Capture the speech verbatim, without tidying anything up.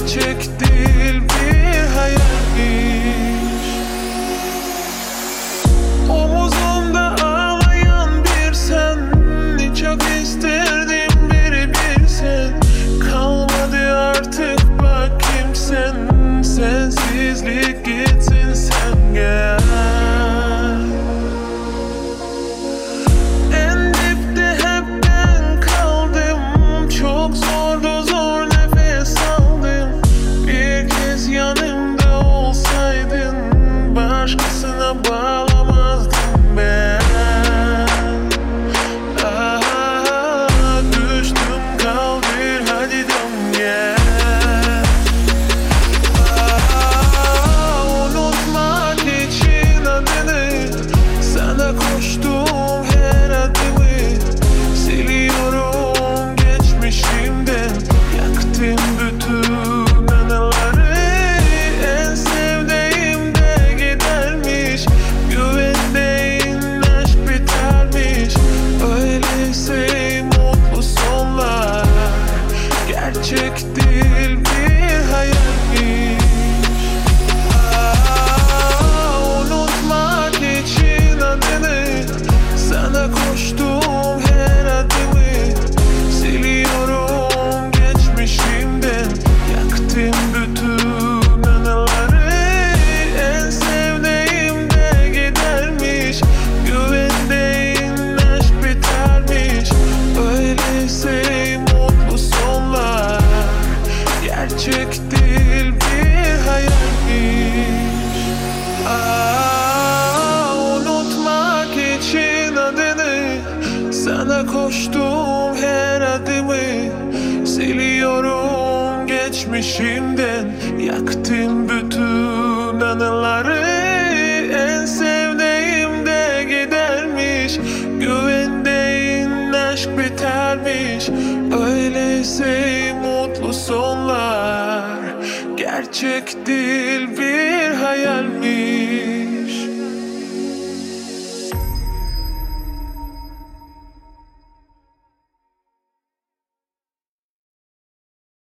gerçek değil bir hayalmiş. Omuzumda ağlayan bir senni çok isterdim biri bilsen. Kalmadı artık bak kimsen, sensizlik gitsin sen gel. En dipte hep ben kaldım, çok zordu zor nefes aldım. Bir kez yanımda olsaydın başkasına bağlamazdım ben. Ah, düştüm kaldır hadi dön gel. Ah, unutmak için adını, sana koştum her adımı. Siliyorum geçmişimden, yaktım bütün anıları. En sevdiğim de gidermiş, güvendiğin aşk bitermiş. Öyleyse mutlu sonlar gerçek değil bir hayalmiş. Ah, unutmak için adını, sana koştum her adımı. Siliyorum geçmişimden, yaktım bütün anıları. En sevdiğim de gidermiş, güvendiğin aşk bitermiş. Öyleyse mutlu sonlar gerçek değil bir hayalmiş. Ah, unutmak için adını, sana koştum her adımı. Siliyorum geçmişimden, yaktım bütün anıları. En sevdiğim de gidermiş, güvendiğin aşk bitermiş. Öyleyse mutlu sonlar gerçek değil bir